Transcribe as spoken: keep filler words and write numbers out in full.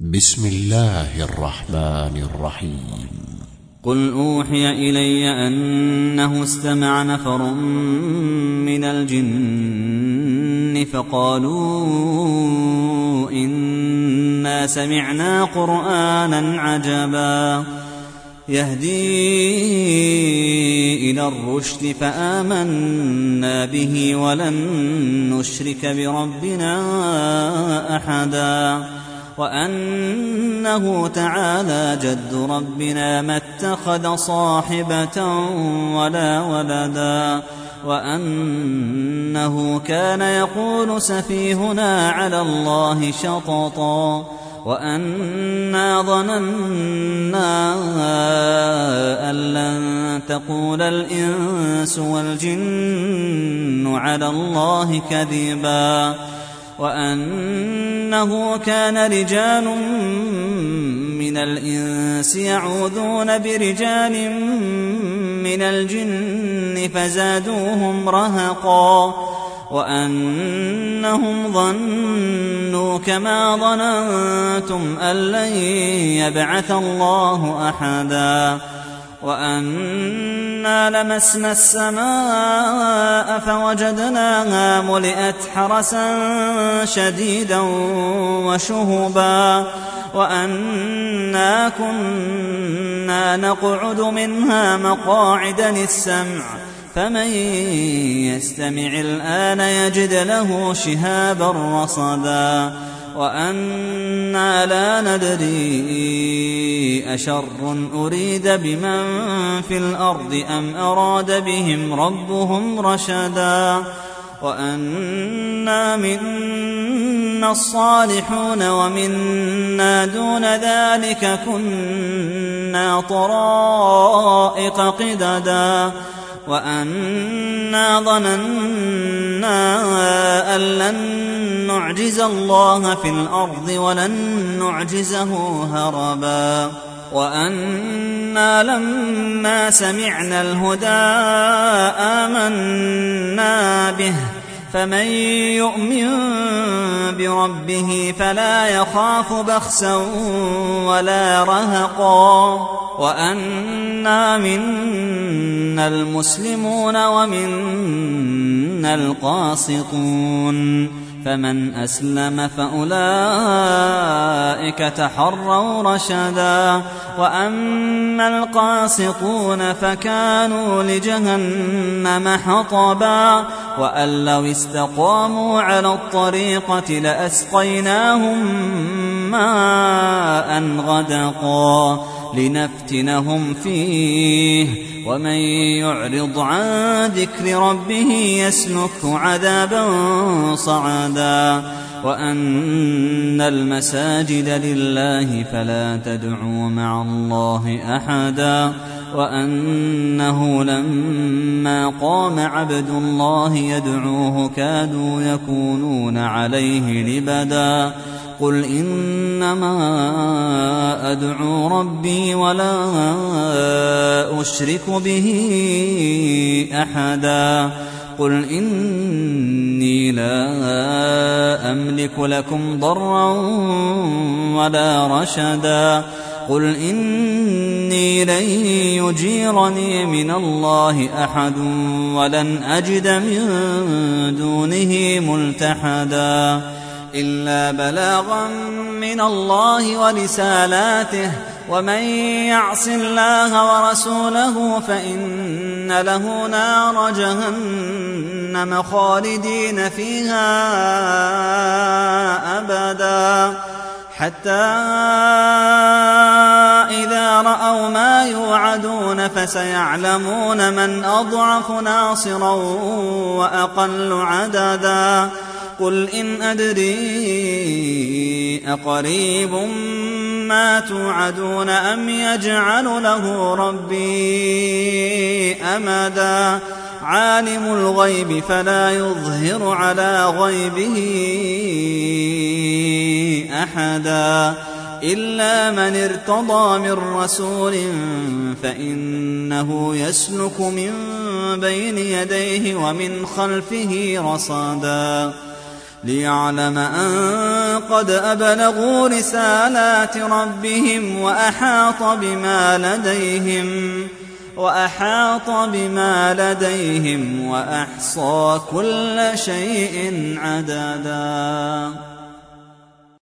بسم الله الرحمن الرحيم. قل أوحي إلي أنه استمع نفر من الجن فقالوا إنا سمعنا قرآنا عجبا يهدي إلى الرشد فآمنا به ولن نشرك بربنا أحدا وأنه تعالى جد ربنا ما اتخذ صاحبة ولا ولدا وأنه كان يقول سفيهنا على الله شططا وأنا ظننا أن لن تقول الإنس والجن على الله كذبا وأنه كان رجال من الإنس يعوذون برجال من الجن فزادوهم رهقا وأنهم ظنوا كما ظننتم أن لن يبعث الله أحدا وأنا لمسنا السماء فوجدناها ملئت حرسا شديدا وشهبا وأنا كنا نقعد منها مقاعد للسمع فمن يستمع الآن يجد له شهابا رصدا وأنا لا ندري أشر أريد بمن في الأرض أم أراد بهم ربهم رشدا وأنا منا الصالحون ومنا دون ذلك كنا طرائق قددا وأنا ظننا أن لن نعجز الله في الأرض ولن نعجزه هربا وأنا لما سمعنا الهدى آمنا به فمن يؤمن بربه فلا يخاف بخسا ولا رهقا وأنا منا المسلمون ومنا القاسطون فمن أسلم فأولئك تحروا رشدا وأما القاسطون فكانوا لجهنم حطبا وأن لو استقاموا على الطريقة لأسقيناهم ماء غدقا لنفتنهم فيه ومن يعرض عن ذكر ربه يسلكه عذابا صعدا وأن المساجد لله فلا تدعوا مع الله أحدا وأنه لما قام عبد الله يدعوه كادوا يكونون عليه لبدا قل إنما أدعو ربي ولا أشرك به أحدا قل إني لا أملك لكم ضرا ولا رشدا قل إني لن يجيرني من الله أحد ولن أجد من دونه ملتحدا إلا بلاغا من الله ورسالاته ومن يعص الله ورسوله فإن له نار جهنم خالدين فيها أبدا حتى إذا رأوا ما يوعدون فسيعلمون من أضعف ناصرا وأقل عددا قل إن أدري أقريب ما توعدون أم يجعل له ربي أمدا عالم الغيب فلا يظهر على غيبه أحدا إلا من ارتضى من رسول فإنه يسلك من بين يديه ومن خلفه رصدا ليعلم أن قد أبلغوا رسالات ربهم وأحاط بما لديهم وأحاط بما لديهم وأحصى كل شيء عددا.